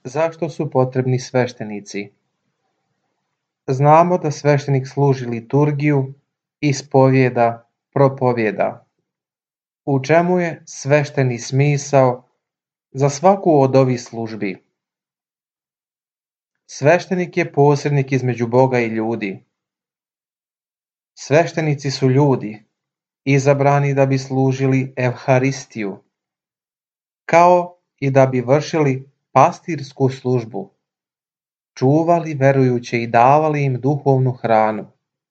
Zašto su potrebni sveštenici? Znamo da sveštenik služi liturgiju, ispovijeda, propovijeda. U čemu je svešteni smisao za svaku od ovih službi? Sveštenik je posrednik između Boga i ljudi. Sveštenici su ljudi, izabrani da bi služili Evharistiju, kao i da bi vršili pastirsku službu, čuvali verujuće i davali im duhovnu hranu.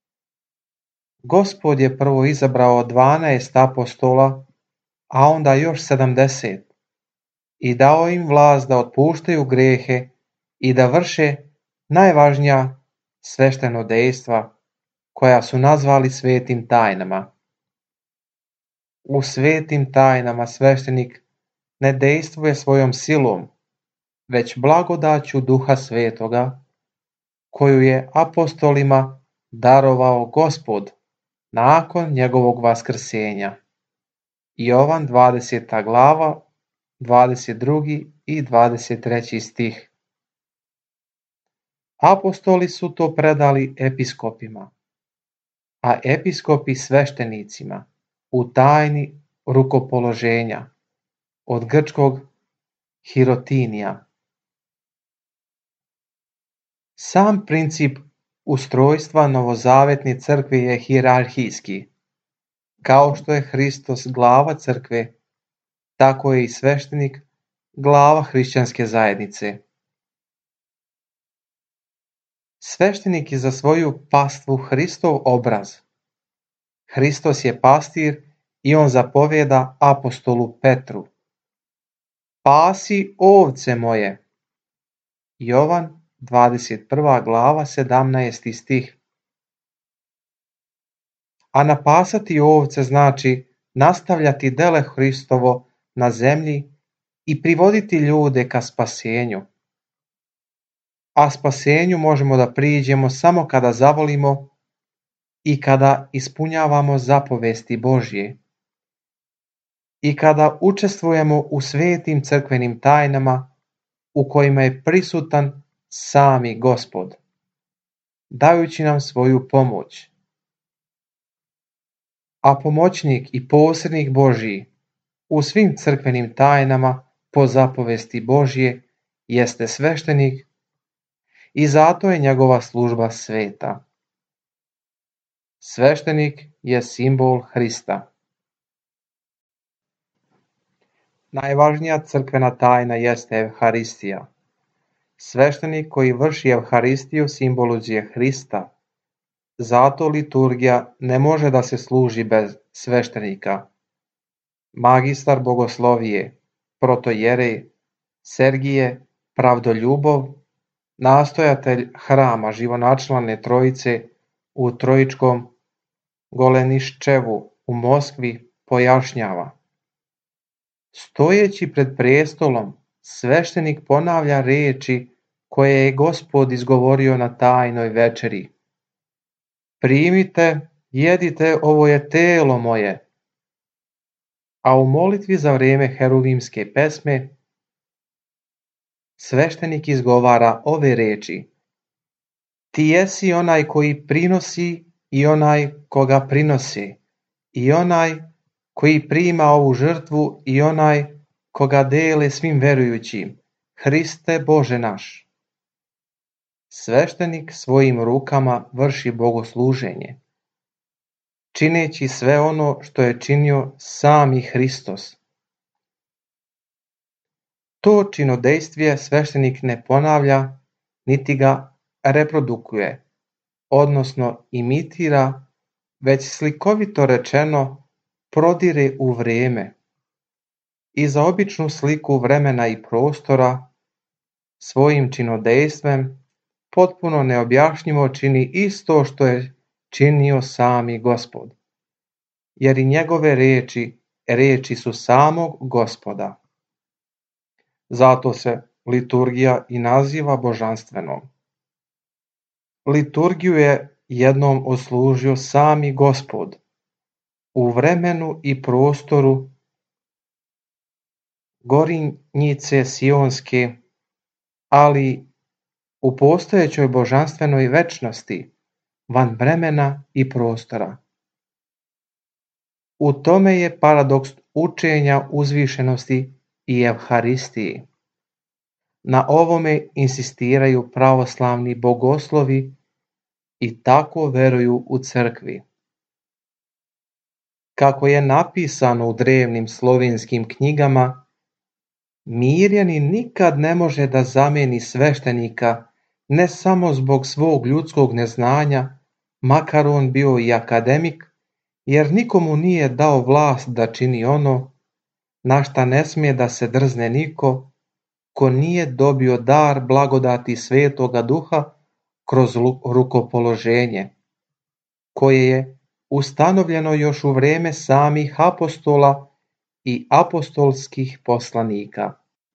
Gospod je prvo izabrao 12 apostola, a onda još 70 i dao im vlast da otpuštaju grehe i da vrše najvažnija sveštenodejstva koja su nazvali svetim tajnama. U svetim tajnama sveštenik ne dejstvuje svojom silom, već blagodaću Duha Svetoga, koju je apostolima darovao Gospod nakon njegovog vaskrsenja. Jovan 20. glava, 22. i 23. stih. Apostoli su to predali episkopima, a episkopi sveštenicima u tajni rukopoloženja, od grčkog hirotinija. Sam princip ustrojstva novozavetne crkve je hijerarhijski. Kao što je Hristos glava crkve, tako je i sveštenik glava hrišćanske zajednice. Sveštenik je za svoju pastvu Hristov obraz. Hristos je pastir i on zapovjeda apostolu Petru: Pasi ovce moje. Jovan 21. glava, 17. stih. A napasati ovce znači nastavljati dele Hristovo na zemlji i privoditi ljude ka spasenju. A spasenju možemo da priđemo samo kada zavolimo i kada ispunjavamo zapovesti Božje i kada učestvujemo u svetim crkvenim tajnama u kojima je prisutan sami Gospod, dajući nam svoju pomoć. A pomoćnik i posrednik Božji u svim crkvenim tajnama po zapovesti Božje jeste sveštenik i zato je njegova služba sveta. Sveštenik je simbol Hrista. Najvažnija crkvena tajna jeste Evharistija. Sveštenik koji vrši Evharistiju simbolizuje Hrista. Zato liturgija ne može da se služi bez sveštenika. Magistar bogoslovije, protojerej Sergije Pravdoljubov, nastojatelj hrama Živonačlane Trojice u Trojičkom Goleniščevu u Moskvi, pojašnjava: stojeći pred prestolom, sveštenik ponavlja reči koje je Gospod izgovorio na tajnoj večeri: primite, jedite, ovo je telo moje. A u molitvi za vrijeme heruvimske pesme sveštenik izgovara ove reči: ti jesi onaj koji prinosi i onaj koga prinose, i onaj koji prima ovu žrtvu i onaj koga dele svim verujućim, Hriste Bože naš. Sveštenik svojim rukama vrši bogosluženje, čineći sve ono što je činio sami Hristos. To činodejstvije sveštenik ne ponavlja, niti ga reprodukuje, odnosno imitira, već slikovito rečeno prodire u vrijeme i za običnu sliku vremena i prostora svojim činodejstvom potpuno neobjašnjivo čini isto što je činio sami Gospod, jer i njegove reči su samog Gospoda. Zato se liturgija i naziva božanstvenom. Liturgiju je jednom odslužio sami Gospod u vremenu i prostoru Gorinjice Sionske ali u postojećoj božanstvenoj večnosti, van vremena i prostora. U tome je paradoks učenja uzvišenosti i Evharistiji. Na ovome insistiraju pravoslavni bogoslovi i tako veruju u crkvi. Kako je napisano u drevnim slovenskim knjigama, Mirjanin nikad ne može da zameni sveštenika, ne samo zbog svog ljudskog neznanja, makar on bio i akademik, jer nikomu nije dao vlast da čini ono na šta ne smije da se drzne niko, ko nije dobio dar blagodati Svetoga Duha kroz rukopoloženje, koje je ustanovljeno još u vreme samih apostola i apostolskih poslanika.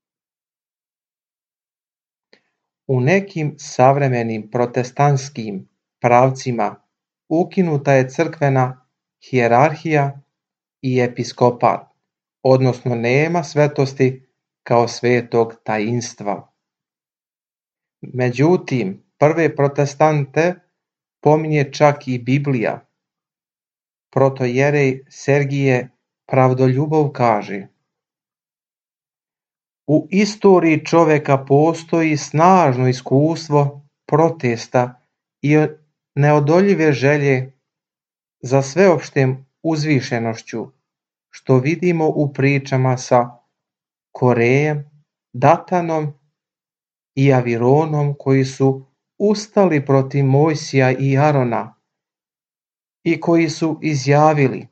U nekim savremenim protestantskim pravcima ukinuta je crkvena hijerarhija i episkopat, odnosno nema svetosti kao svetog tajinstva. Međutim, prve protestante pominje čak i Biblija. Protojerej Sergije Pravdoljubov kaže: u istoriji čoveka postoji snažno iskustvo protesta i neodoljive želje za sveopštem uzvišenošću, što vidimo u pričama sa Korejem, Datanom i Avironom, koji su ustali protiv Mojsija i Arona i koji su izjavili: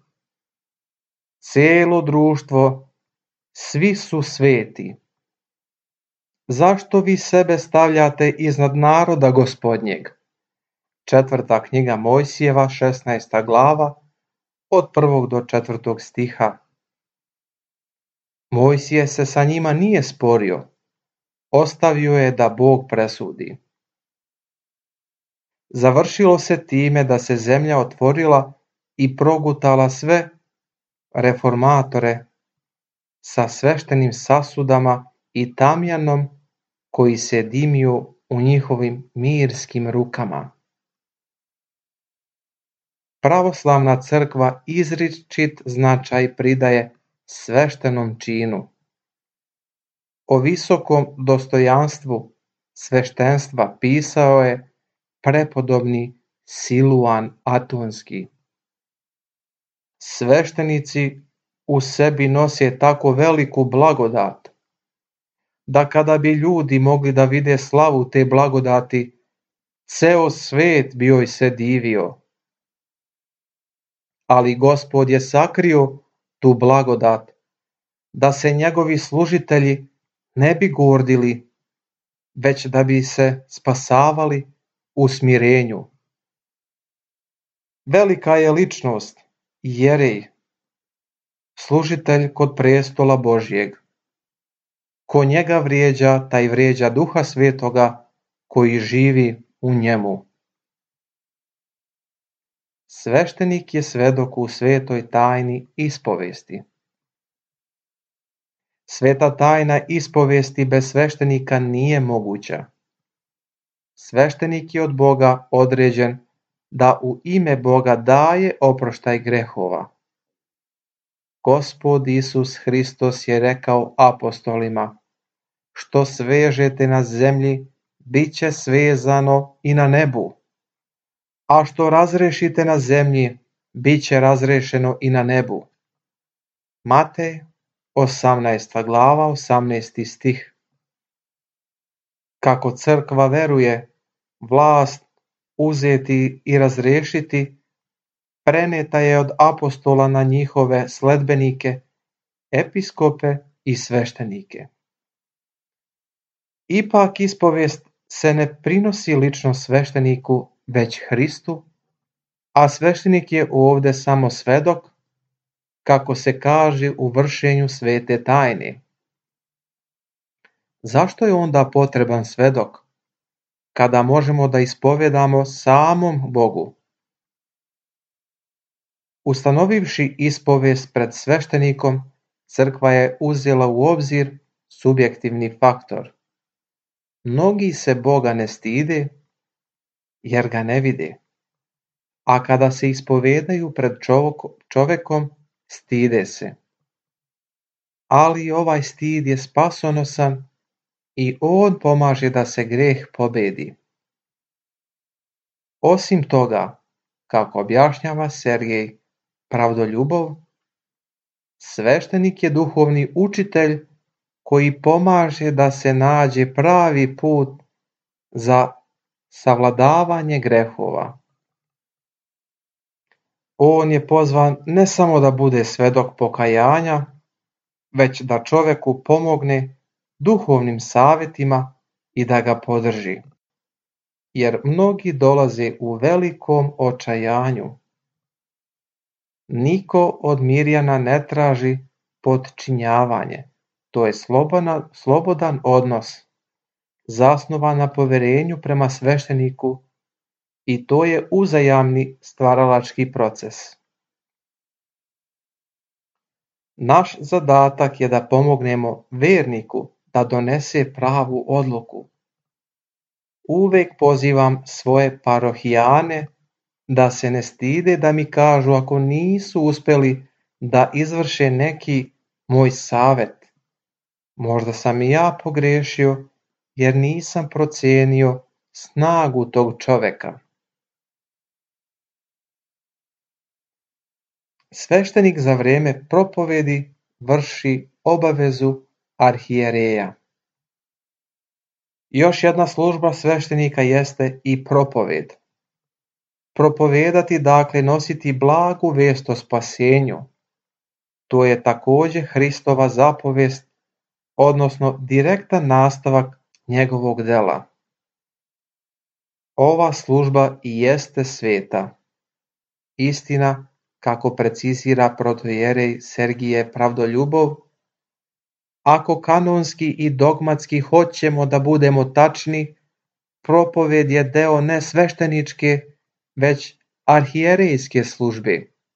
celo društvo, svi su sveti. Zašto vi sebe stavljate iznad naroda Gospodnjeg? 4. knjiga Mojsijeva, 16. glava, od 1. do 4. stiha. Mojsije se sa njima nije sporio, ostavio je da Bog presudi. Završilo se time da se zemlja otvorila i progutala sve reformatore sa sveštenim sasudama i tamjanom koji se dimio u njihovim mirskim rukama. Pravoslavna crkva izričit značaj pridaje sveštenom činu. O visokom dostojanstvu sveštenstva pisao je prepodobni Siluan Atonski. Sveštenici u sebi nose tako veliku blagodat, da kada bi ljudi mogli da vide slavu te blagodati, ceo svet bi joj se divio. Ali Gospod je sakrio tu blagodat, da se njegovi služitelji ne bi gordili, već da bi se spasavali u smirenju. Velika je ličnost, Jerej, služitelj kod prestola Božjeg. Ko njega vrijeđa, taj vrijeđa Duha Svetoga koji živi u njemu. Sveštenik je svedok u svetoj tajni ispovesti. Sveta tajna ispovesti bez sveštenika nije moguća. Sveštenik je od Boga određen da u ime Boga daje oproštaj grehova. Gospod Isus Hristos je rekao apostolima: što svežete na zemlji, bit će svezano i na nebu, a što razrešite na zemlji, bit će razrešeno i na nebu. Matej, 18. glava, 18. stih. Kako crkva veruje, vlast uzeti i razrešiti preneta je od apostola na njihove sledbenike, episkope i sveštenike. Ipak ispovest se ne prinosi lično svešteniku, već Hristu, a sveštenik je ovde samo svedok, kako se kaže u vršenju svete tajne. Zašto je onda potreban svedok, kada možemo da ispovedamo samom Bogu? Ustanovivši ispovest pred sveštenikom, crkva je uzela u obzir subjektivni faktor. Mnogi se Boga ne stide, jer ga ne vide, a kada se ispovedaju pred čovekom, stide se. Ali ovaj stid je spasonosan i on pomaže da se greh pobedi. Osim toga, kako objašnjava Sergej Pravdoljubov, sveštenik je duhovni učitelj koji pomaže da se nađe pravi put za savladavanje grehova. On je pozvan ne samo da bude svedok pokajanja, već da čoveku pomogne duhovnim savjetima i da ga podrži. Jer mnogi dolaze u velikom očajanju. Niko od Mirjana ne traži potčinjavanje, to je slobodan odnos, zasnovan na poverenju prema svešteniku i to je uzajamni stvaralački proces. Naš zadatak je da pomognemo verniku da donese pravu odluku. Uvek pozivam svoje parohijane da se ne stide da mi kažu ako nisu uspeli da izvrše neki moj savjet. Možda sam i ja pogrešio jer nisam procenio snagu tog čoveka. Sveštenik za vrijeme propovedi vrši obavezu arhijereja. Još jedna služba sveštenika jeste i propoved. Propovedati, dakle nositi blagu vijest o spasenju. To je također Hristova zapovest, odnosno direktan nastavak njegovog dela. Ova služba i jeste sveta. Istina, kako precizira protoijerej Sergije Pravdoljubov, ako kanonski i dogmatski hoćemo da budemo tačni, propoved je deo ne svešteničke, već arhijerejske službe.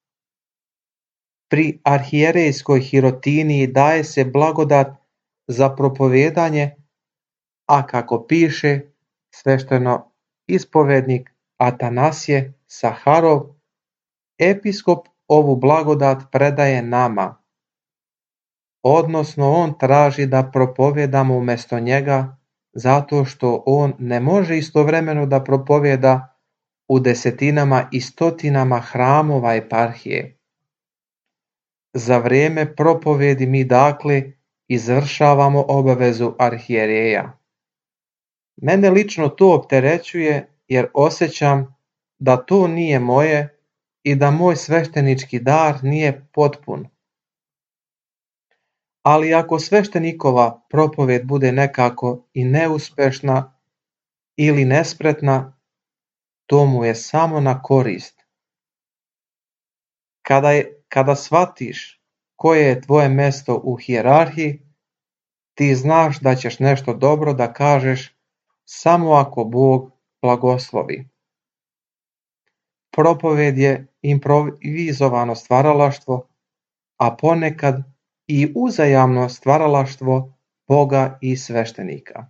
Pri arhijerejskoj hirotiniji daje se blagodat za propovedanje, a kako piše svešteno ispovednik Atanasije Saharov, episkop ovu blagodat predaje nama, odnosno on traži da propovedamo umjesto njega, zato što on ne može istovremeno da propoveda u desetinama i stotinama hramova eparhije. Za vrijeme propovedi mi dakle izvršavamo obavezu arhijereja. Mene lično to opterećuje jer osjećam da to nije moje i da moj sveštenički dar nije potpun. Ali ako sveštenikova propoved bude nekako i neuspešna ili nespretna, to mu je samo na korist. Kada shvatiš koje je tvoje mjesto u hijerarhiji, ti znaš da ćeš nešto dobro da kažeš samo ako Bog blagoslovi. Propoved je improvizovano stvaralaštvo, a ponekad i uzajamno stvaralaštvo Boga i sveštenika.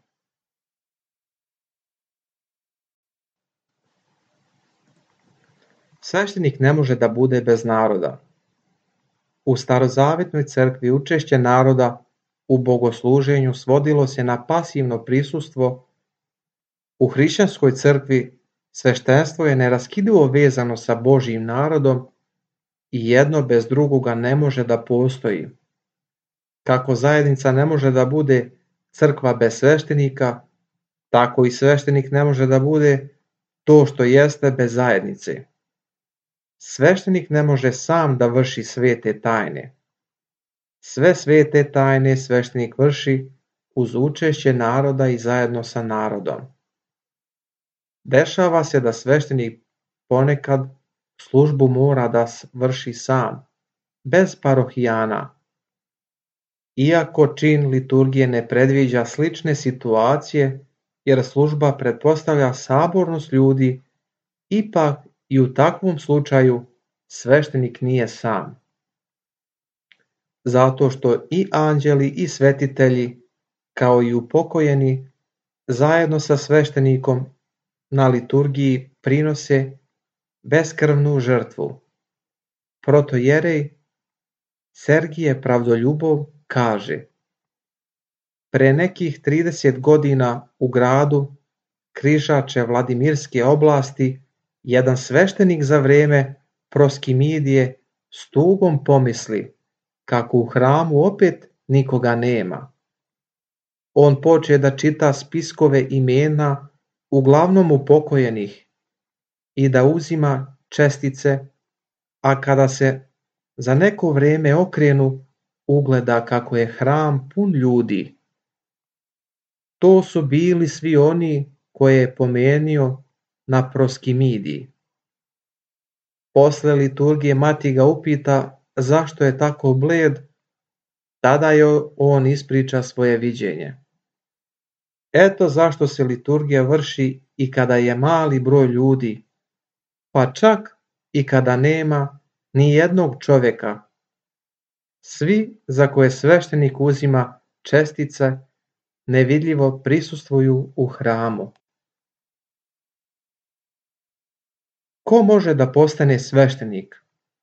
Sveštenik ne može da bude bez naroda. U starozavjetnoj crkvi učešće naroda u bogosluženju svodilo se na pasivno prisustvo. U hrišćanskoj crkvi sveštenstvo je neraskidivo vezano sa Božjim narodom i jedno bez drugoga ne može da postoji. Kako zajednica ne može da bude crkva bez sveštenika, tako i sveštenik ne može da bude to što jeste bez zajednice. Sveštenik ne može sam da vrši svete tajne. Sve svete tajne sveštenik vrši uz učešće naroda i zajedno sa narodom. Dešava se da sveštenik ponekad službu mora da vrši sam, bez parohijana. Iako čin liturgije ne predviđa slične situacije, jer služba pretpostavlja sabornost ljudi, ipak i u takvom slučaju sveštenik nije sam. Zato što i anđeli i svetitelji, kao i upokojeni, zajedno sa sveštenikom na liturgiji prinose beskrvnu žrtvu. Protojerej Sergije Pravdoljubov kaže: pre nekih 30 godina u gradu Križače Vladimirske oblasti jedan sveštenik za vreme Proskimidije s tugom pomisli kako u hramu opet nikoga nema. On poče da čita spiskove imena uglavnom upokojenih i da uzima čestice, a kada se za neko vreme okrenu, ugleda kako je hram pun ljudi. To su bili svi oni koje je pomenio na Proskimidiji. Posle liturgije mati ga upita zašto je tako bled, tada je on ispriča svoje viđenje. Eto zašto se liturgija vrši i kada je mali broj ljudi, pa čak i kada nema ni jednog čovjeka. Svi za koje sveštenik uzima čestice nevidljivo prisustvuju u hramu. Ko može da postane sveštenik?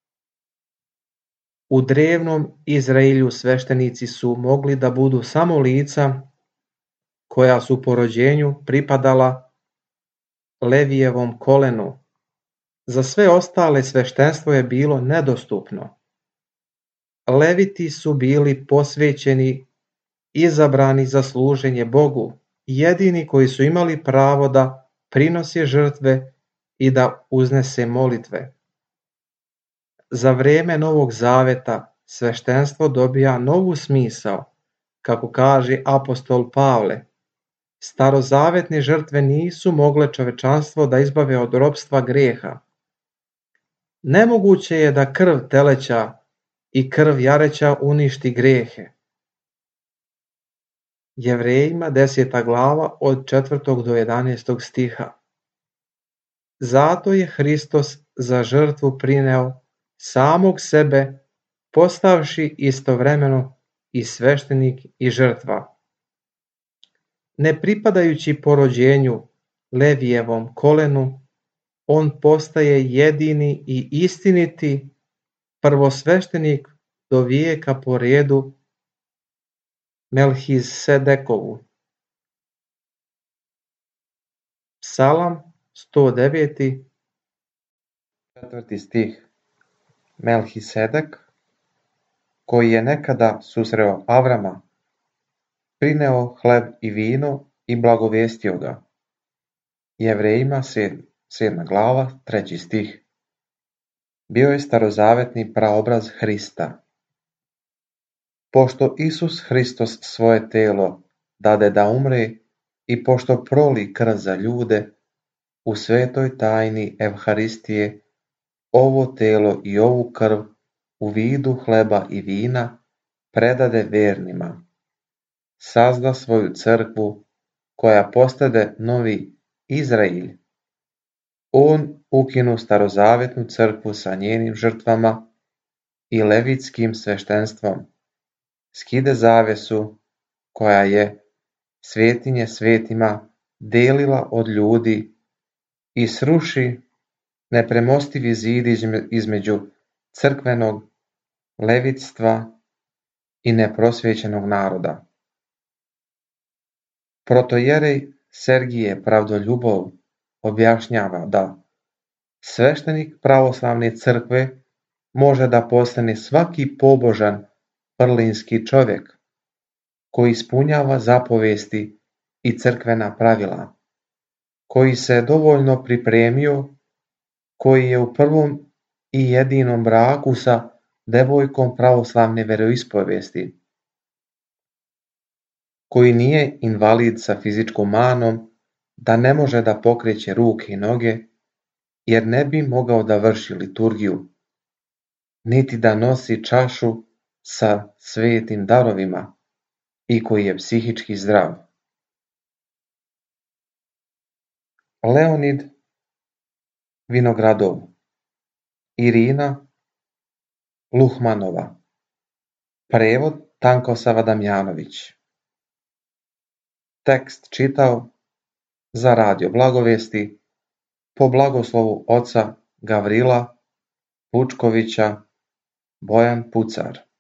U drevnom Izraelju sveštenici su mogli da budu samo lica koja su po rođenju pripadala Levijevom kolenu. Za sve ostale sveštenstvo je bilo nedostupno. Leviti su bili posvećeni, izabrani za služenje Bogu, jedini koji su imali pravo da prinose žrtve i da uznese molitve. Za vreme Novog Zaveta sveštenstvo dobija novu smisao, kako kaže apostol Pavle. Starozavetne žrtve nisu mogle čovečanstvo da izbave od ropstva greha. Nemoguće je da krv teleća i krv jareća uništi grehe. Jevrejima 10. glava od 4. do 11. stiha. Zato je Hristos za žrtvu prineo samog sebe, postavši istovremeno i sveštenik i žrtva. Ne pripadajući po rođenju Levijevom kolenu, on postaje jedini i istiniti prvosveštenik do vijeka po redu Melhisedekovu. Psalam 109. 4. stih. Melhisedek, koji je nekada susreo Avrama, prineo hleb i vino i blagovestio ga. Jevrejima 7. glava 3. stih. Bio je starozavetni praobraz Hrista. Pošto Isus Hristos svoje telo dade da umre i pošto proli krv za ljude, u svetoj tajni Evharistije ovo telo i ovu krv u vidu hleba i vina predade vernima. Sazda svoju crkvu koja postade novi Izrailj. On ukinu starozavetnu crkvu sa njenim žrtvama i levitskim sveštenstvom, skide zavesu koja je svetinje svetima delila od ljudi i sruši nepremostivi zid između crkvenog levitstva i neprosvećenog naroda. Protojerej Sergije Pravdoljubov objašnjava da sveštenik pravoslavne crkve može da postane svaki pobožan vrlinski čovjek koji ispunjava zapovesti i crkvena pravila, koji se dovoljno pripremio, koji je u prvom i jedinom braku sa devojkom pravoslavne veroispovesti, koji nije invalid sa fizičkom manom, da ne može da pokreće ruke i noge, jer ne bi mogao da vrši liturgiju, niti da nosi čašu sa svetim darovima i koji je psihički zdrav. Leonid Vinogradov, Irina Luhmanova, prevod Tankosava Damjanović. Tekst čitao za Radio Blagovijesti po blagoslovu oca Gavrila Vučkovića Bojan Pucar.